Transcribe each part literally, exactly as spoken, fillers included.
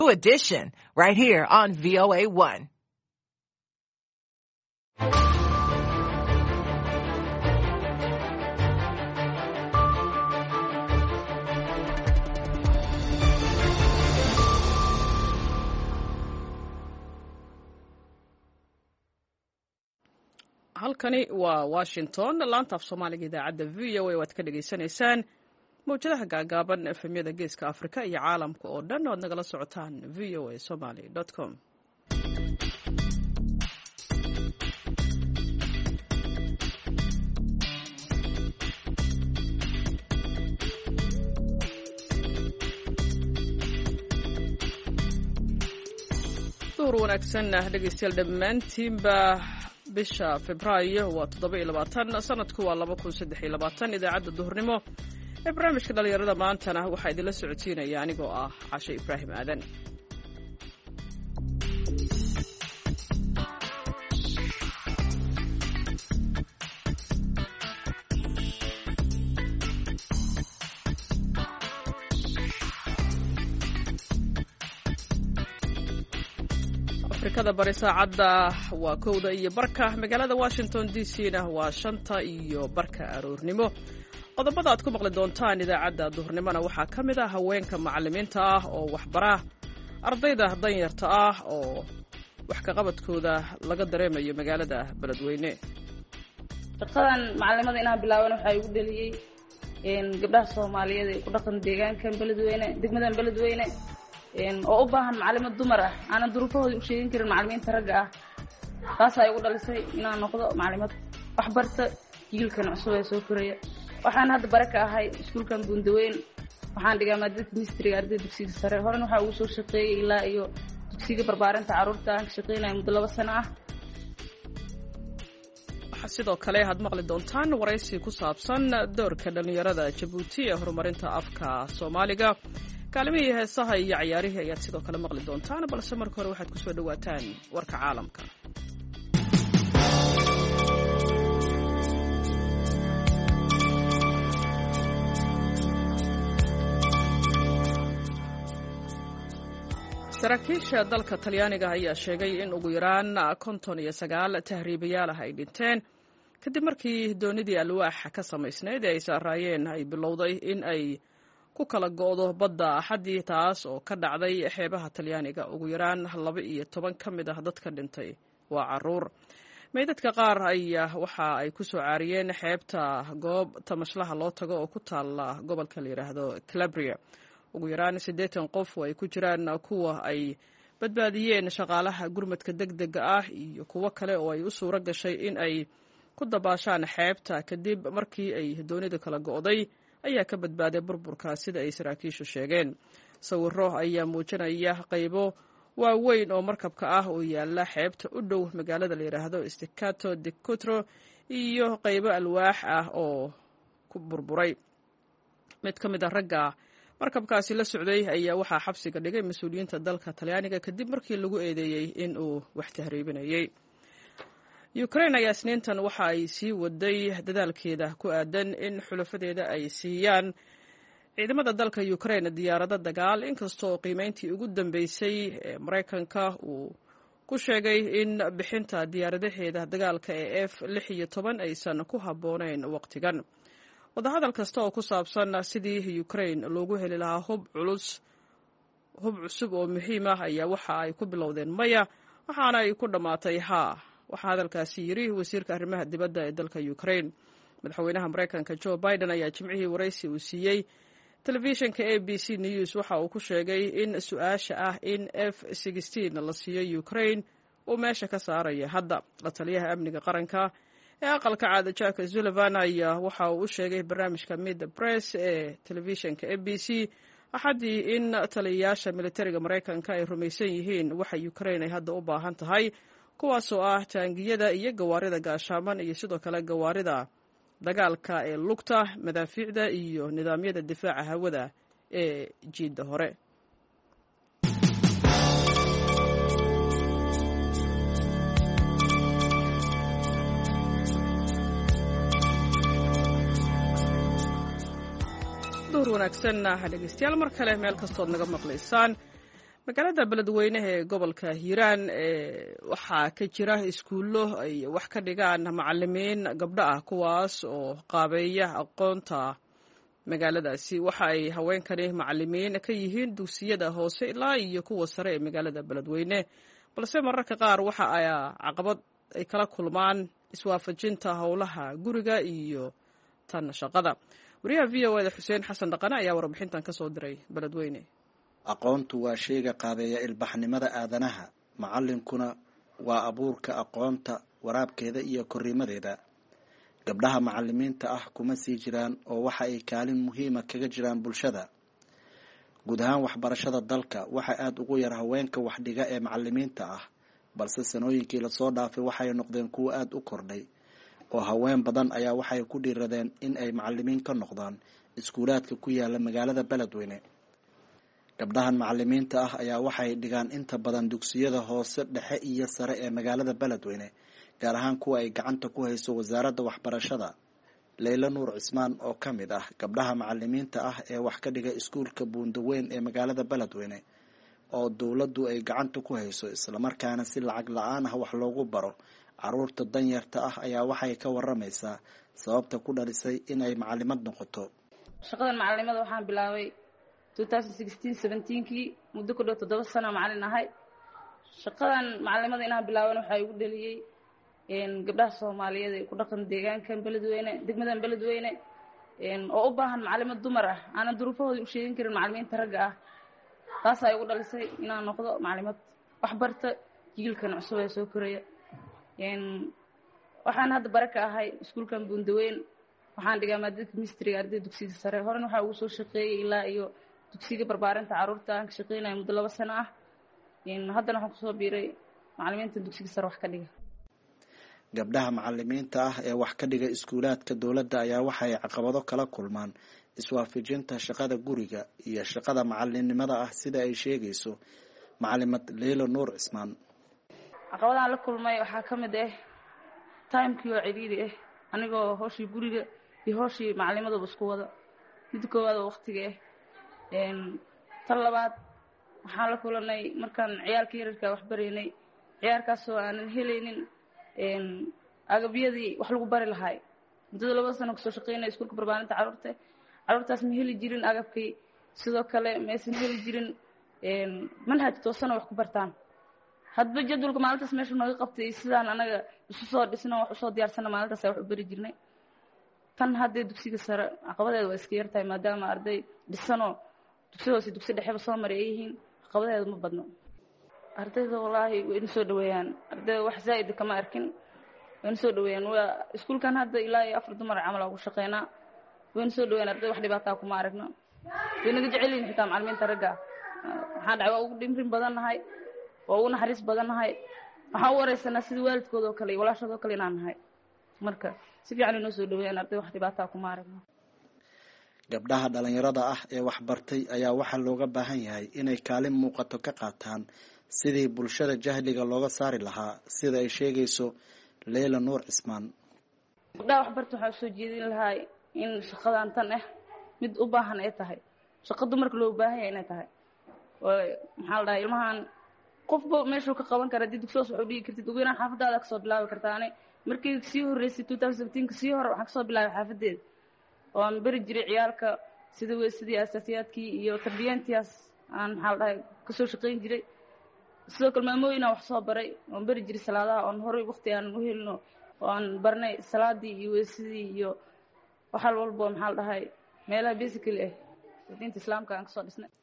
Edition right here on V O A one. halkani waa Washington laanta af Soomaaliga idaacadda V O A waad ka dhageysanaysaan mawjadaha gaagaaban efemyada geeska Afrika iyo caalamka oo dhan oo nagala socotaan v o a somali dot com. duur wanaagsan dhegeystayaal dhammaantiinba bisha Febraayo waa toddoba iyo labaatan sanadku waa laba kun saddex iyo labaatan idaacadda duhurnimo ee barnaamijka dhalinyarada maantana waxaa idinla socotiinaya anigoo ah Cashe Ibraahim Aadan. afrikada bari saacadda waa kowda iyo barka magaalada Washington D C na waa shanta iyo barka aroornimo. qodobada aad ku maqli doontaan idaacadda duhurnimona waxaa ka mid ah haweenka macallimiinta ah oo waxbara ardayda danyarta ah oo wax ka qabadkooda laga dareemayo magaalada Beledweyne. shaqadan macallimada inaan bilaabano waxa igu dhaliyay in gabdhaha Soomaaliyeed ay ku dhaqan deegaankan Beledweyne degmadan Beledweyne oo u baahan macallimad dumar ah aan duruufahooda u sheegin karin macallimiinta ragga ah. taas ay igu dhalisay inaan noqdo macallimad wax barta jiilkan cusub ee soo koraya. waxaan hadda baraka ahay iskuulkan Bundaweyn waxaan dhigaa maadada chemistry ardayda dugsiga sare horena waxa uu soo shaqeeyay ilaa iyo dugsiga barbaarinta carruurta aan ka shaqeynay muddo laba sano ah. waxaa sidoo kale aad maqli doontaan waraysi ku saabsan doorka dhalinyarada Jabuuti ee horumarinta afka Soomaaliga. kaalmihii heesaha iyo ciyaarihii ayaad sidoo kale maqli doontaan balse marka hore waxaad ku soo dhawaataan warka caalamka. saraakiisha dalka Talyaaniga ayaa sheegay in ugu yaraan konton iyo sagaal tahriibayaal ah ay dhinteen kadib markii doonidii alwaax ka samaysnayd ay saarayeen ay bilowday in ay ku kala go'do badda Axadii taas oo ka dhacday xeebaha Talyaaniga. ugu yaraan laba iyo toban ka mid ah dadka dhintay waa carruur. meydadka qaar ayaa waxa ay ku soo caariyeen xeebta goob tamashlaha loo tago oo ku taala gobolka la yiraahdo Calabria. ugu yaraan siddeetan qof oo ay ku jiraan kuwa ay badbaadiyeen shaqaalaha gurmadka degdega ah iyo kuwo kale oo ay u suuro gashay in ay ku dabaashaan xeebta kadib markii ay doonida kala go'day ayaa ka badbaaday burburka sida ay saraakiishu sheegeen. sawirro ayaa muujinaya qaybo waaweyn oo markabka ah oo yaala xeebta u dhow magaalada la yiraahdo Staccato di Cutro iyo qaybo alwaax ah oo ku burburay. mid ka mid ah ragga markabkaasi la socday ayaa waxaa xabsiga dhigay mas'uuliyiinta dalka Talyaaniga kadib markii lagu eedeeyay in uu wax tahriibinayay. Ukraine ayaa isniintan waxa ay sii waday dadaalkeeda ku aadan in xulafadeeda ay siiyaan ciidamada dalka Ukraine diyaarado dagaal inkastoo qiimeyntii ugu dambeysay ee Mareykanka uu ku sheegay in bixinta diyaaradaheeda dagaalka ee F lix iyo toban aysan ku habboonayn waqtigan. wadahadal kasta oo ku saabsan sidii Ukraine loogu heli lahaa hub culus hub cusub oo muhiim ah ayaa waxa ay ku bilowdeen maya waxaana ay ku dhamaatay haa. waxaa hadalkaasi yiri wasiirka arrimaha dibadda ee dalka Ukraine. madaxweynaha Mareykanka Joe Biden ayaa jimcihii waraysi uu siiyey telefishinka A B C News waxa uu ku sheegay in su'aasha ah in F sixteen la siiyo Ukraine uu meesha ka saaraya hadda. la taliyaha amniga qaranka ee aqalka caada Jack Sullivan ayaa waxa uu u sheegay barnaamijka Meet the Press ee telefishinka A B C Axadii in taliyayaasha militariga Mareykanka ay rumaysan yihiin waxa Ukraine ay hadda u baahan tahay kuwaasoo ah taangiyada iyo gawaarida gaashaaman iyo sidoo kale gawaarida dagaalka ee lugta madaafiicda iyo nidaamyada difaaca hawada ee jiidda hore. duur wanaagsan dhegeystayaal mar kale meel kastood naga maqlaysaan magaalada beledweyne ee gobolka hiiraan waxaa ka jira iskuullo ay wax ka dhigaan macalimiin gabdho ah kuwaas oo qaabeeya aqoonta magaaladaasi. waxa ay haweenkani macalimiin ka yihiin dugsiyada hoose ilaa iyo kuwa sare ee magaalada beledweyne, balse mararka qaar waxa ay caqabad ay kala kulmaan iswaafajinta howlaha guriga iyo tan shaqada. wariyaha v o eda xuseen xasan dhaqane ayaa warbixintan ka soo diray beledweyne. aqoontu waa shayga qaabeeya ilbaxnimada aadanaha, macalinkuna waa abuurka aqoonta, waraabkeeda iyo korriimadeeda. gabdhaha macalimiinta ah kuma sii jiraan oo waxa ay kaalin muhiima kaga jiraan bulshada. guud ahaan waxbarashada dalka waxa aada ugu yar haweenka waxdhiga ee macalimiinta ah, balse sanooyinkii lasoo dhaafay waxay noqdeen kuwo aada u kordhay oo haween badan ayaa waxay ku dhiiradeen in ay macalimiin ka noqdaan iskuulaadka ku yaala magaalada beledweyne. gabdhahan macalimiinta ah ayaa waxay dhigaan inta badan dugsiyada hoose, dhexe iyo sare ee magaalada beledweyne, gaar ahaan kuwa ay gacanta ku hayso wasaaradda waxbarashada. leyla nuur cismaan oo ka mid ah gabdhaha macalimiinta ah ee wax ka dhiga iskuulka buundaweyn ee magaalada beledweyne oo dowladdu ay gacanta ku hayso islamarkaana si lacag la-aan ah wax loogu baro caruurta danyarta ah, ayaa waxay ka waramaysaa sababta ku dhalisay inay macalimad noqoto. shaqadan macalimada waxaan bilaabay kii muddo ku dhow toddoba sano macalin ahay. shaqadan macalimada inaan bilaaban waxaa igu dhaliyey gabdhaha soomaaliyeed ee ku dhaqan deegaankan beledweyne, degmadan beledweyne, oo u baahan macalimad dumar ah, aanan duruufahooda u sheegin karin macalimiinta ragga ah. taasaa igu dhalisay inaan noqdo macalimad wax barta jiilkan cusub ee soo koraya. waxaan hadda bare ka ahay iskuulkan buundaweyn, waxaan dhigaa maadada chemistryga ardayda dugsiga sare. horena waxaa ugu soo shaqeeyey ilaa iyo dugsiga barbaarinta carruurta aan ka shaqeynaya muddo laba sano ah. haddana waxaan kusoo biiray macalimiinta dugsiga sare wax ka dhiga. gabdhaha macalimiinta ah ee wax ka dhiga iskuulaadka dowladda ayaa waxay caqabado kala kulmaan iswaafajinta shaqada guriga iyo shaqada macalinimada ah, sida ay sheegayso macalimad leyla nuur cismaan. caqabadahan la kulmay waxaa ka mid ah timekii oo cidhiidhi ah, anigoo hooshii guriga iyo hooshii macalimadaba isku wada. mid koowaad oo waqtiga ah. tan labaad waxaan la kulanay markaan ciyaalka yararka wax baraynay, ciyaarkaasoo aanan helaynin agabyadii wax lagu bari lahay. muddada laba sano kasoo shaqeynaya iskuulka barbaarinta carruurta, carruurtaas ma heli jirin agabkii, sidoo kale maysan heli jirin manhaj toosana wax ku bartaan. hadba jadwalka maalintaas meesha nooga qabtay sidaan anaga isu soo dhisno wax usoo diyaarsana maalintaas wax u bari jirnay. tan haddee dugsiga sare caqabadeeda waa iska yartahay maadaama arday dhisanoo dugsi hoose dugsi dhexeba soo maray ay yihiin, caqabadeeda ma badno. ardayda wallaahi wayna soo dhaweeyaan, ardayda wax zaa'ida kama arkin, wayna soo dhaweeyaan. waa iskuulkan hadda ilaa iyo afar dumar camal ugu shaqeynaa, wayna soo dhaweeyaan. ardayda wax dhibaataa kuma aragno, way naga jecel yihiin xitaa macalimiinta ragga. waxaan dhacay waa ugu dhimrin badan nahay, waa ugu naxariis badan nahay. waxaan u wareysanaa sida waalidkooda oo kale iyo walaashooda oo kale inaan nahay. marka si fiican inoo soo dhaweeyaan, ardayda wax dhibaataa kuma aragno. gabdhaha dhalinyarada ah ee waxbartay ayaa waxaa looga baahan yahay inay kaalin muuqato ka qaataan sidii bulshada jahliga looga saari lahaa, sida ay sheegayso leyla nuur cismaan. gabdhaha waxbarta waxaan usoo jeedin lahaa in shaqadan tan ah mid u baahan ay tahay, shaqo dumarka loo baahan yahay inay tahay. maxaa la dhahay ilmahan qofba meeshuu ka qaban kara. haddii dugsihoos wax u dhigi kartid ugu yaraan xaafadaada kasoo bilaabi kartaane. markii sii horreysay ka sii hore waxaan kasoo bilaabay xaafadeeda oo aan beri jiray ciyaalka sida weysadii asaasiyaadkii iyo tarbiyaantiyaas aan maxaa la dhahay kasoo shaqeyn jiray. sidoo kale maamooyin aan wax soo baray oon beri jiray salaadaha oon horey waqti aanan u helino oo aan barnay salaadii iyo weysadii iyo waxal walbo maxaa la dhahay meelaha basically ah diinta islaamka aan kasoo dhisnay.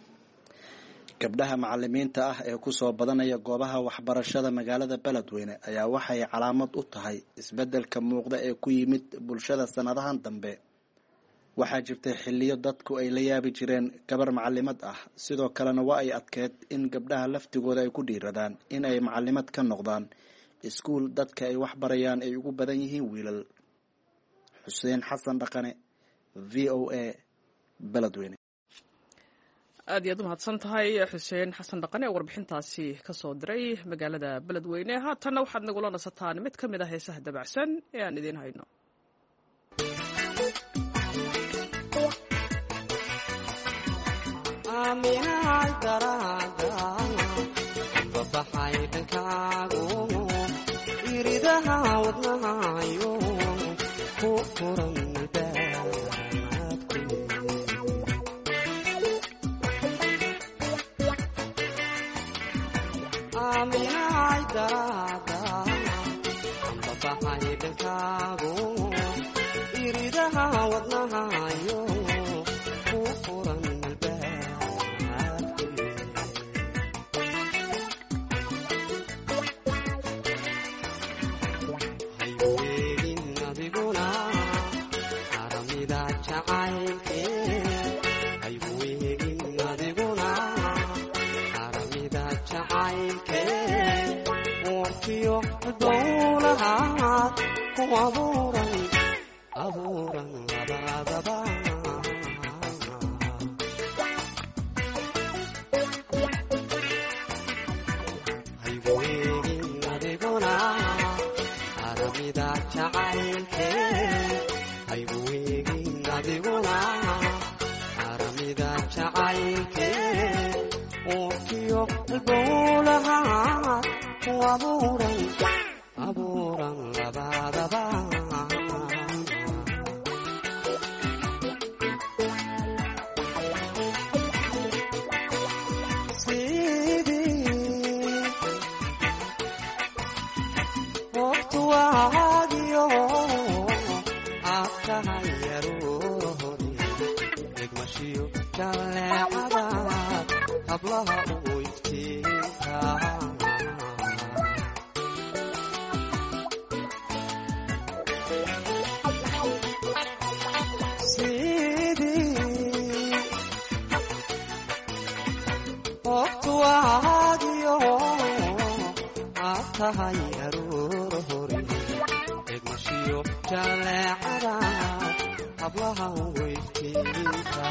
gabdhaha macalimiinta ah ee kusoo badanaya goobaha waxbarashada magaalada beledweyne ayaa waxay calaamad u tahay isbeddelka muuqda ee ku yimid bulshada sanadahan dambe. waxaa jirtay xilliyo dadku ay la yaabi jireen gabar macalimad ah, sidoo kalena waa ay adkeed in gabdhaha laftigooda ay ku dhiiradaan in ay macalimad ka noqdaan iskuul dadka ay wax barayaan ay ugu badan yihiin wiilal. xuseen xasan dhaqane, v o a, beledweyne. aad iyaad u mahadsan tahay xuseen xasan dhaqane ee warbixintaasi ka soo diray magaalada beledweyne. haatanna waxaad nagula nasataan mid ka mid ah heesaha dabacsan ee aan idiin hayno. aaminaha garaada dhankaago iridaha wadnahayo ku furan aaminahay daraada ambabaxay dhankaago iridaha wadnahayo ku furan abuuran abuuran labadaba hayweegin adiguna aramida jacaylke hayweegin adiguna aramida jacaylke uurkiyo halbowlaha ku abuuran abuuran labadaba sidii waqtuwaagiyo aad tahay yaroori degmashiyo jaleecada hablaha u iftiinka tahay aroori degmashiyo jaleecada hablaha weytiinka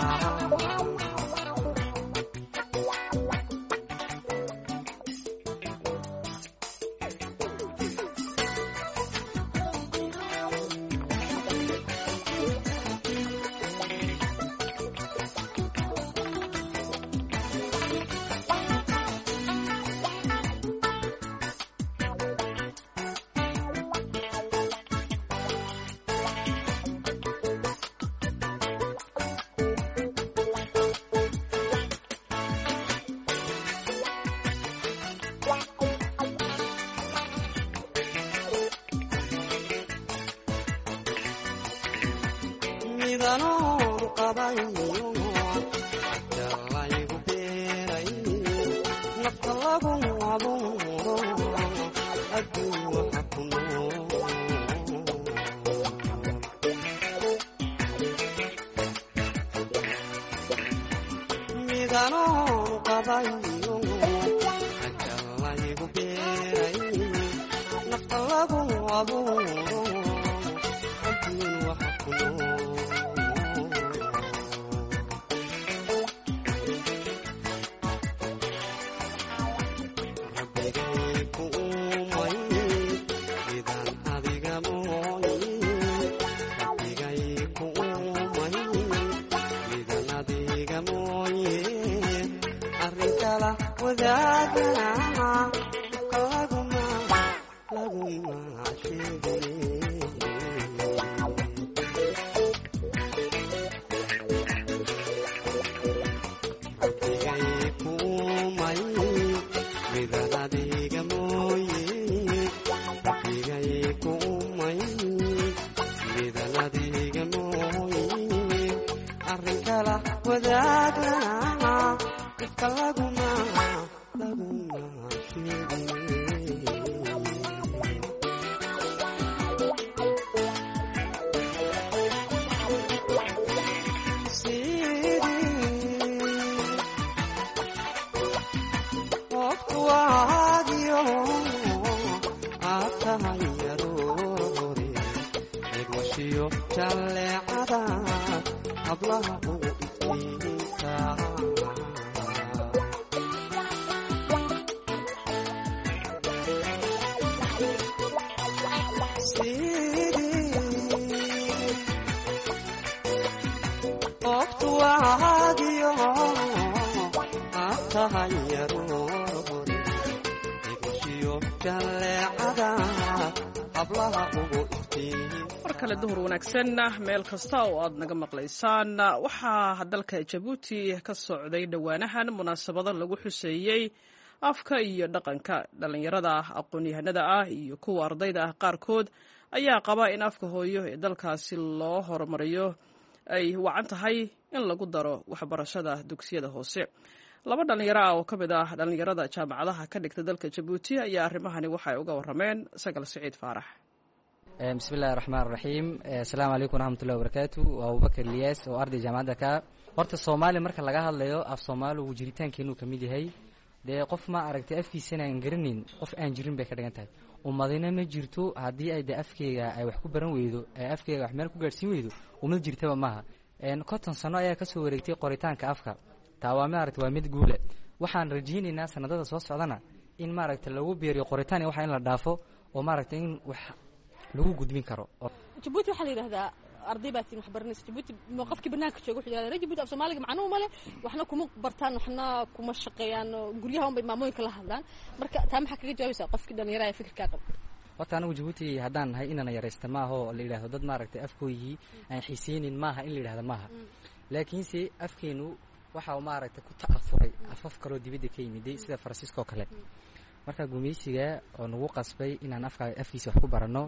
jalleecada hablaha ugu mar kale duhur wanaagsan meel kasta oo aad naga maqlaysaan. waxaa dalka jabuuti ka socday dhowaanahan munaasabado lagu xuseeyey afka iyo dhaqanka. dhallinyarada aqoon-yahanada ah iyo kuwa ardayda ah qaarkood ayaa qaba in afka hooyo ee dalkaasi loo horumariyo ay wacan tahay in lagu daro waxbarashada dugsiyada hoose. laba dhallinyaro ah oo ka mid ah dhallinyarada jaamacadaha ka dhigta dalka jabuuti ayaa arrimahani waxay uga warrameen sagal siciid faarax. bismillahi raxmaan raxiim. asalaamu calaykum waraxmatullahi wabarakaatu. waa abubakar liyaas oo arday jaamacadda ka. horta soomaali marka laga hadlayo af soomaaligu jiritaankeenuu ka mid yahay. dee qof ma aragtay afkiisana aan garanayn qof aan jirin bay ka dhigan tahay. ummadina ma jirto haddii ay de afkeyga ay wax ku baran weydo ee afkeyga wax meel ku gaadhsiin weydo uma jirtaba maaha. konton sano ayaa kasoo wareegtay qoritaanka afka. taa waa maaragtay waa mid guule. waxaan rajaynaynaa sanadada soo socdana in maaragtay lagu beeriyo qoritaan waxa in la dhaafo oo maaragtay in wax lagu gudbin karo. jabuuti waxaa la yidhahdaa arday baa tiin wax baranaysa jabuuti qofkii banaanka jooga wuxuu yidhahdaa jabuuti af soomaaliga macnuhu male waxna kuma bartaan waxna kuma shaqeeyaan guryaha unbay maamooyinka la hadlaan. marka taa maxaa kaga jawaabaysaa qofkii dhallinyaraha ee fikirkaa qaba? horta anigu jabuuti haddaan nahay inana yaraysta maaha oo la yidhahdo dad maaragtay afkooyii aan xiiseynin maaha in la yidhahda maaha. laakiinse afkeenu waxa uu maaragtay ku ta'afuray afaf kaloo dibadda ka yimiday sida faransiiska oo kale. marka gumaysiga oo nagu qasbay inaan afka afkiisa wax ku baranno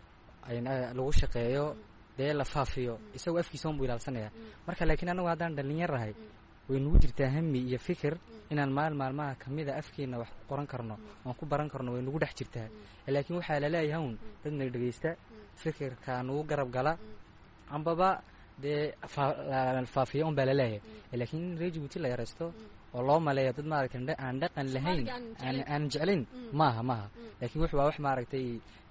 lagu shaqeeyo dee la faafiyo isagoo afkiisa un buu ilaalsanaya. marka laakiin anagu haddaan dhallinyarahay way nagu jirtaa hami iyo fikir inaan maal maalmaha kamida afkeena wax ku qoran karno oon ku baran karno way nagu dhex jirtaa. laakiin waxaa laleeyahay un dad na dhegeysta fikirka nagu garab gala ambaba dee faafiyo un baa laleeyahay. laakiin in reer jabuuti la yaraysto oo loo maleeyo dad maaragtay aan dhaqan lahayn aan jeclayn maaha maaha. laakiin wuxuu waa wax maaragtay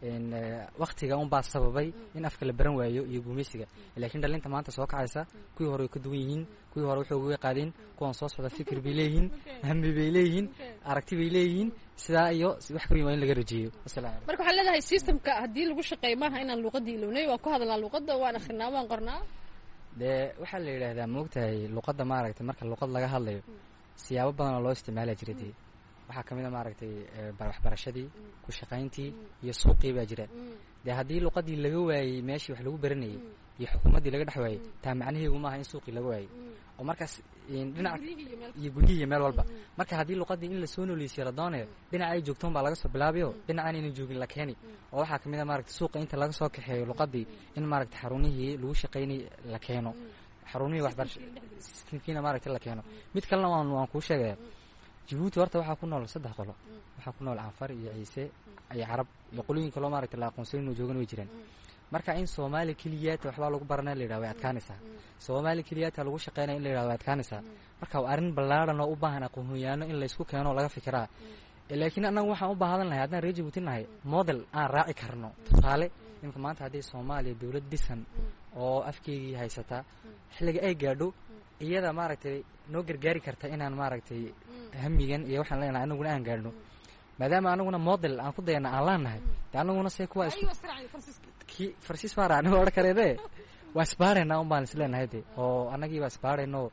waktiga unbaa sababay in afka la baran waayo iyo gumaysiga. laakiin dhalinta maanta soo kacaysa kuwii hore way ka duwan yihiin. kuwii hore waxay uga qaadeen kuwan soo socda fikir bay leeyihiin hami bay leeyihiin aragti bay leeyihiin sidaa iyo wax ka weyn waa in laga rajeeyo. marka waxaa leedahay systemka haddii lagu shaqeeyo maaha inaan luuqadii ilownay waan ku hadalnaa luuqadda waan akhrinaa waan qornaa. dee waxaa la yidhaahdaa maogtahay luuqadda maaragtay marka luuqad laga hadlayo siyaabo badan oo loo isticmaala jira. dee waxaa ka mid a maaragtay waxbarashadii ku shaqayntii iyo suuqii baa jira. dee haddii luuqadii laga waayey meeshii wax lagu baranayay iyo xukuumaddii laga dhex waayey taa macnaheegu maaha in suuqii laga waayey oo markaas dhinac iyo guryihii iyo meel walba. marka haddii luuqadii in lasoo nooleysiyo la doonayo dhinaca ay joogtoon baa laga soo bilaabayo dhinacaan aynan joogin la keeni. oo waxaa ka mid a maaragtay suuqa inta laga soo kaxeeyo luuqadii in maaragtay xarunihii lagu shaqaynay la keeno xarunihii waxbarashkiina maaragtay la keeno. mid kalena waan waan kuu sheegaya jabuuti horta waxaa ku nool saddex qolo. waxaa ku nool canfar iyo ciise iyo carab iyo qolooyin kaloo maaragtay la aqoonsan inuu joogan way jiraan. marka in soomaali keliyaata waxbaa lagu baranaya la yidhahdo way adkaanaysaa. soomaali keliyaata lagu shaqeynaya in la yidhahdo way adkaanaysaa. marka waa arrin ballaaran oo u baahan aqoon-yahanno in laysku keeno oo laga fikiraa. laakiin annagu waxaan u baahadan lahay haddaan reer jabuuti nahay model aan raaci karno. tusaale imika maanta haddii soomaaliya dowlad dhisan oo afkeygii haysata xilliga ay gaadho iyada maaragtay noo gargaari karta inaan maaragtay hamigan iyo waxaan leenahay anaguna aan gaadhno. maadaama anaguna model aan ku dayana aan laanahay dee anaguna se kuwa kii farsiis baa raacnay waa odhan kareede waa isbaaraynaa un baan isleenahay de oo annagii baa isbaarayno.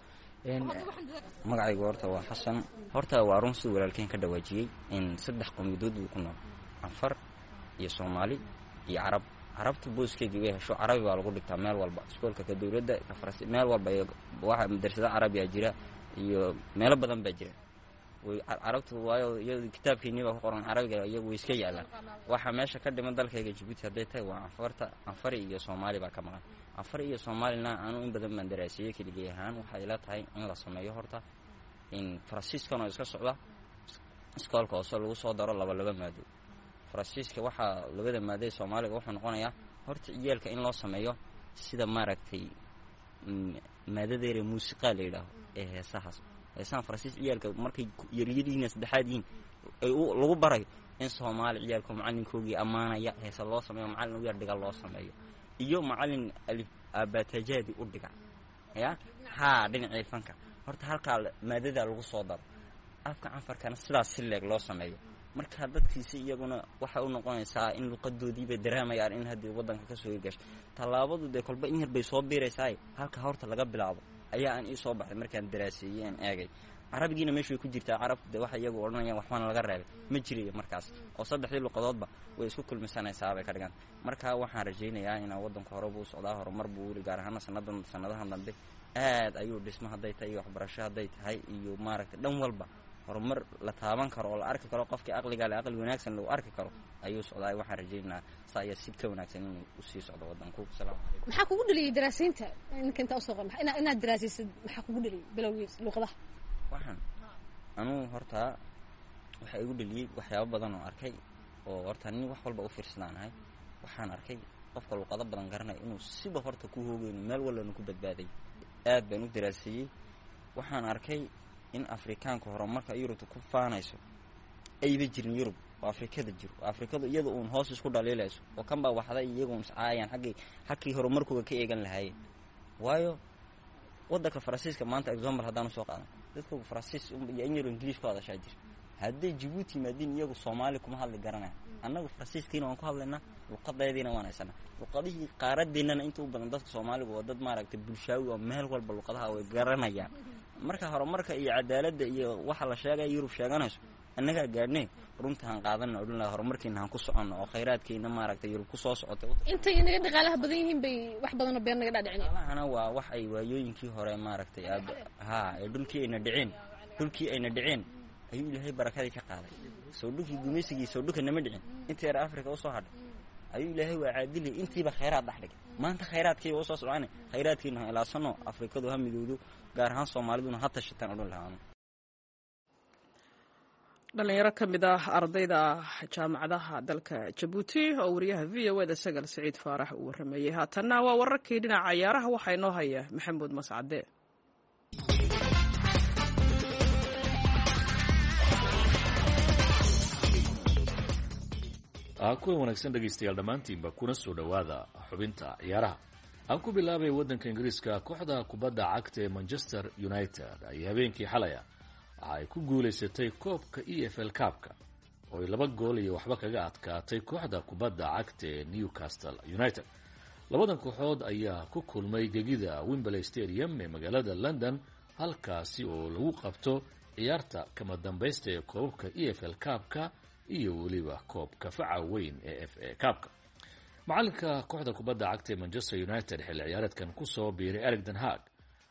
magacaygu horta waa xasan. horta waa run siduu walaalkeen ka dhawaajiyey in saddex qowmiyadood buu ku nool canfar iyo soomaali iyo carab. carabta booskeygii way hesho carabi baa lagu dhigtaa meel walba iskoolka ka dowladda ka faransi meel walba waxa madrasada carabiya jira iyo meelo badan baa jira. way carabtu waayo iyadu kitaabkeennii baa ku qoran carabiga iyagu way iska yaalaan. waxa meesha ka dhiman dalkayga jabuuti hadday tahay waa canfarta canfari iyo soomaali baa ka maqan. canfari iyo soomaalina anu in badan baan daraasiyey keligay ahaan waxay ila tahay in la sameeyo horta in faransiiskan oo iska socda iskoolka hoose lagu soo daro laba laba maado. faransiiska waxaa labada maaday soomaaliga wuxuu noqonayaa horta ciyaalka in loo sameeyo sida maaragtay maadadeere muusiqaa la yidhaaho ee heesahaas. heesahan faransiis ciyaalka markay yaryarihiina saddexaad yihiin ay lagu barayo in soomaali ciyaalka macalinkoogii ammaanaya heesa loo sameeyo macallin u yar dhiga loo sameeyo iyo macallin alif aabatajaadi u dhiga ya haa dhinacii fanka horta halkaa maadadaa lagu soo daro. afka canfarkana sidaas si leeg loo sameeyo. marka dadkiisa iyaguna waxay u noqonaysaa in luqadoodiiba daraamayaan in haddii waddanka ka soo gasho tallaabadu dee kolba in yar bay soo biiraysaa halka horta laga bilaabo ayaa aan ii soo baxday markaan daraaseeyey aan eegay. carabigiina meesha way ku jirtaa carabtu de waxa iyagu odhanayaan waxbaana laga reebay ma jirayo markaas oo saddexdii luqadoodba way isku kulmisanaysaa bay ka dhigan marka waxaan rajaynayaa inaa waddanka hore buu socdaa horumar buu weli gaar ahaana sanadan sanadahan dambe aad ayuu dhismo hadday tahay iyo waxbarasho hadday tahay iyo maaragtay dhan walba horumar la taaban karo oo la arki karo qofkii aqliga leh aqli wanaagsan lagu arki karo ayuu socdaa waxaan rajaynayaa saa iyo si ka wanaagsan inuu u sii socdo waddanku salaamu calaykum maxaa kugu dhaliyay daraasiinta ninka intaa usoo qor ina inaad daraasaysid maxaa kugu dhaliyay bilowgiis luqadaha waxaan anuu horta waxaa igu dhaliyey waxyaabo badan oo arkay oo horta nin wax walba u fiirsanaanahay waxaan arkay qofka luqado badan garanaya inuu siba horta ku hoogeyno meel walbana ku badbaaday aad baan u daraasiyey waxaan arkay in afrikaanka horumarka yurubta ku faanayso ayba jirin yurub oo afrikada jiro oo afrikadu iyada uun hoos isku dhaliilayso oo kan baa waxda iyagoon iscaayaan xaggii xaggii horumarkooda ka eegan lahaayeen waayo waddanka faransiiska maanta example haddaan usoo qaadan dadka faransiis iyo in yaro ingiliish ku hadashaa jira hadday Djibouti yimaadiin iyagu Soomaali kuma hadli garanaya annagu faransiiskiina waan ku hadlaynaa luqadeediina waan haysanaa luqadihii qaaradeennana inta u badan dadka Soomaaliga waa dad maaragtay bulshaawi oo meel walba luqadaha way garanayaan marka horumarka iyo cadaaladda iyo waxa la sheegay Yurub sheeganayso annaga gaadhnay runtaan qaadana odhan lahaa horumarkiina aan ku soconno oo khayraadkiina maaragtay Yurub ku soo socota inta inaga dhaqaalaha badan yihiin bay wax badan oo been naga dhacin ana waa wax ay waayooyinkii hore maaragtay aad ha ee dhulkii ayna dhicin dhulkii ayna dhicin ayuu ilaahay barakadii ka qaaday soo dhulkii gumaysigii soo dhulka nama dhicin inta yar Afrika u soo hadhay ayuu ilaahay waa caadilay intiiba khayraad dhaxdhig maanta khayraadkii oo soo soconay khayraadkiina ilaa sano Afrikadu ha midowdo gaar ahaan Soomaaliduna ha tashataan odhan lahaan dhalinyaro ka mid ah ardayda jaamacadaha dalka Djibouti oo wariyaha V O A da Sagal Saciid Faarax uu waramayay haatanna waa wararkii dhinaca ciyaaraha waxa inoo haya Maxamuud Mascade kuwa wanaagsan dhegaystayaal dhammaantiinba kuna soo dhowaada xubinta ciyaaraha aan ku bilaabay waddanka ingiriiska kooxda kubadda cagta ee Manchester United ay habeenkii xalaya waxa ay ku guulaysatay koobka E F L Cup-ka oo ay laba gool iyo waxba kaga adkaatay kooxda kubadda cagta ee Newcastle United labadan kooxood ayaa ku kulmay gegida Wembley Stadium ee magaalada London halkaasi oo lagu qabto ciyaarta kama dambaysta ee koobka E F L Cup-ka iyo waliba koobka faca weyn ee F A Cup-ka macalinka kooxda kubadda cagta ee Manchester United xilli ciyaareedkan ku soo biiray Erik ten Hag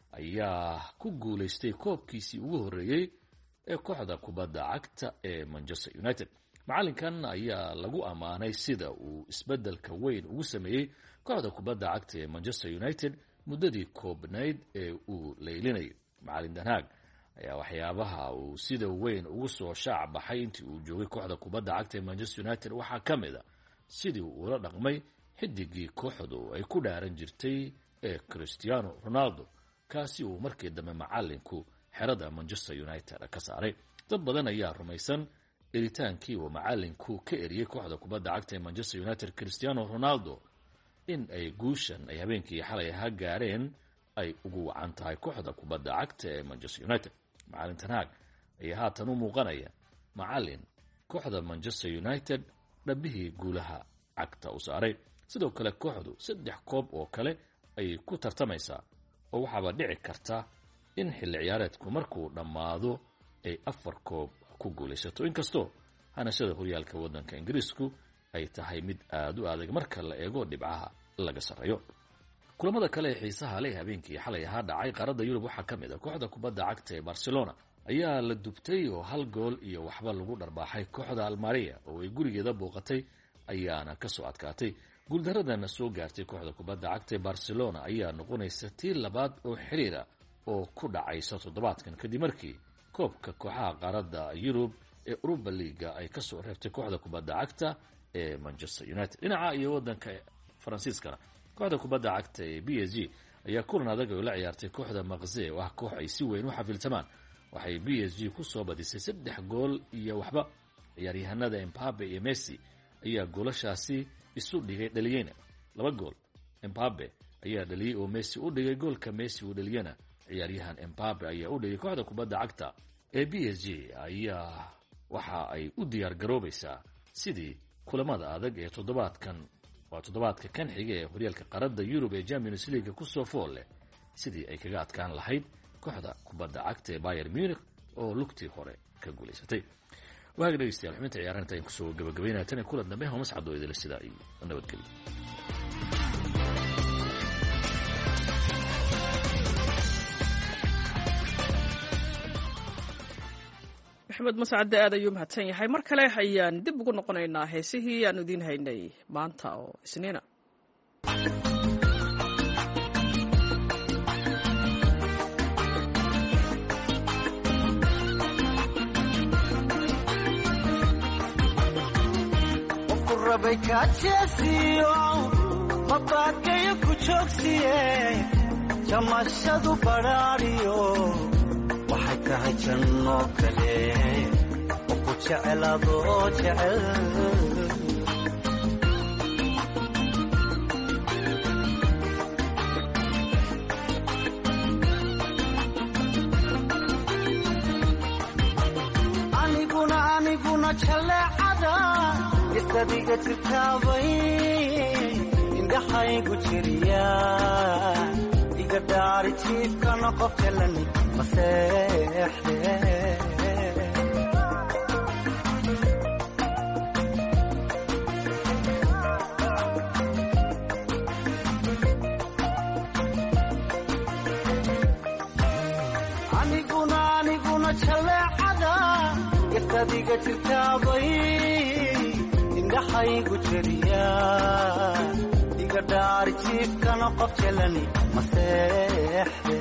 ayaa ku guulaystay koobkiisii ugu horeeyay ee kooxda kubadda cagta ee Manchester United macalinkan ayaa lagu amaanay sida uu isbedelka weyn ugu sameeyay kooxda kubadda cagta ee Manchester United muddadii koobnayd ee uu leelinayay macalin ten Hag ayaa waxyaabaha uu sida weyn ugu soo shaac baxay intii uu joogay kooxda kubadda cagta ee Manchester United waxaa ka mid ah sidii uu ula dhaqmay xidigii kooxdu ay ku dhaaran jirtay ee Cristiano Ronaldo kaasi uu markii dambe macalinku xerada Manchester United ka saaray dad badan ayaa rumaysan eritaankii uu macalinku ka eriyay kooxda kubadda cagta ee Manchester United Cristiano Ronaldo in ay guushan ay habeenkii xalay ha gaareen ay ugu wacan tahay kooxda kubadda cagta ee Manchester United macalin ten Hag ayaa haatan u muuqanaya macalin kooxda Manchester United dhabihii guulaha cagta u saaray sidoo kale kooxdu saddex koob oo kale ay ku tartamaysaa oo waxaaba dhici karta in xilli ciyaareedku markuu dhammaado ay afar koob ku guulaysato inkastoo hanashada horyaalka waddanka Ingiriisku ay tahay mid aad u adag marka la eego dhibcaha laga sareeyo kulamada kale ee xiisaha leh habeenkii xalay ahaa dhacay qaaradda Yurub waxaa ka mid ah kooxda kubadda cagta ee Barcelona ayaa la dubtay oo hal gool iyo waxba lagu dharbaaxay kooxda Almeria oo ay gurigeeda booqatay ayaana ka soo adkaatay guuldaradana soo gaartay kooxda kubadda cagta ee Barcelona ayaa noqonaysa tii labaad oo xiriira oo ku dhacaysa toddobaadkan kadib markii koobka kooxaha qaaradda Yurub ee Europa League ay ka soo reebtay kooxda kubadda cagta ee Manchester United dhinaca iyo waddanka Faransiiskana kooxda kubadda cagta ee B S G ayaa kulan adag oo la ciyaartay kooxda Marseille oo ah koox ay si weyn u xafiltamaan waxay B S G ku soo badisay saddex gool iyo waxba ciyaaryahanada Mbappe iyo Messi ayaa goolashaasi isu dhigay dhaliyayna laba gool Mbappe ayaa dhaliyay oo Messi u dhigay goolka Messi uu dhaliyana ciyaaryahan Mbappe ayaa u dhigay kooxda kubadda cagta ee B S G ayaa waxa ay u diyaar garoobaysaa sidii kulamada adag ee toddobaadkan waa toddobaadka kan xiga ee horyaalka qaaradda Yurub ee Champions League ku soo fool leh sidii ay kaga adkaan lahayd kooxda kubadda cagta ee Bayern Munich oo lugtii hore ka guulaysatay. waaga dhegeystayaal xubinta ciyaaraha intaan kusoo gabagabaynaya tan iyo kulan dambe homas cadoo idila sidaa iyo nabadgelyo. maxamed mascade aad ayuu mahadsan yahay. mar kale ayaan dib ugu noqonaynaa heesihii aanu idiin haynay maanta oo isniina. rabay kaajesiyo mabaadkayo ku joogsiye jamashadu badhaadhiyo waxay tahay janno kale oo ku jecel adoo jecel aniguna aniguna jaleecada istadiga jirtaabay indhaxaygu jiriya iga dhaari jiifkana qof jalan maseexde aniguna aniguna jaleecada istadiga jirtaabay indhaxaygu jiriya iga dhaari jiifkana qof jalani maseexde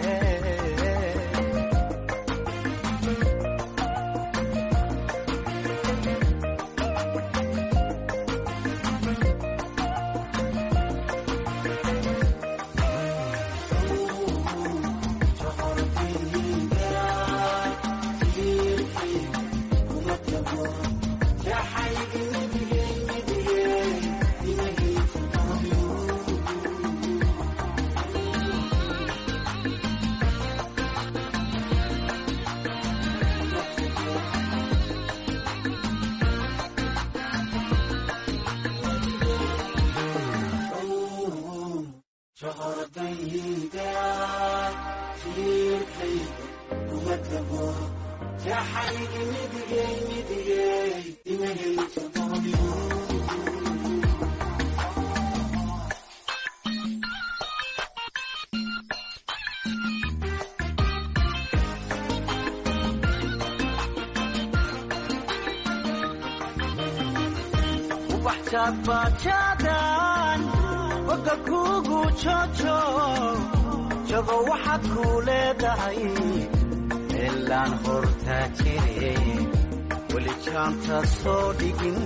bajadan waga kugu jojo jogo waxaad ku leedahay meelaan hortaa jire weli jaanta soo dhigin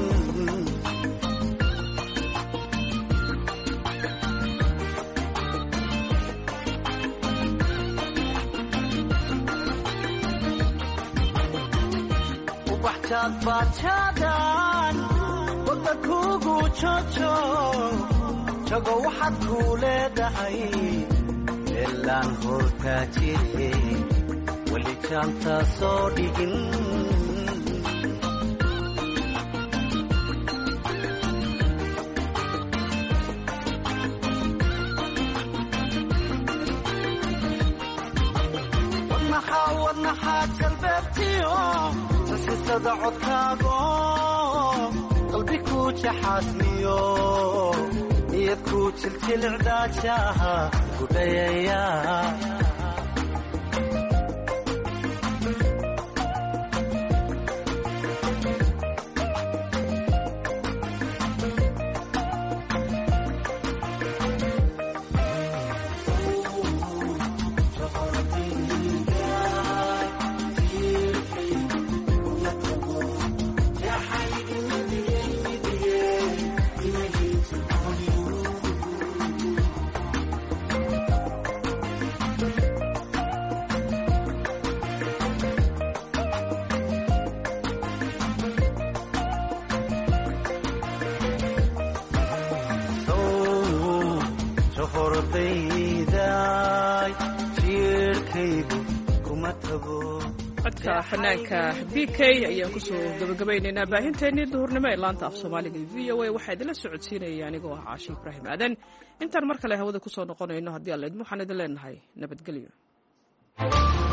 ubaxjaad bajadan waga kugu jojo jogo waxaad ku leedahay meelaan hortaa jire weli jaanta soo dhigin wadnaxaa wadnaxaad galbeebtiyo sasisada codkaago qalbi ku jaxaasmiyo niyad ku jiljilicdaajaha gudhayaya codka fanaanka b k ayaan kusoo gabagabaynaynaa baahinteennii duhurnimo ee laanta af soomaaliga v o a waxaa idinla socodsiinaya anigoo ah caashi ibraahim aadan intaan mar kale hawada kusoo noqonayno haddii alla idmo waxaan idin leenahay nabadgelyo.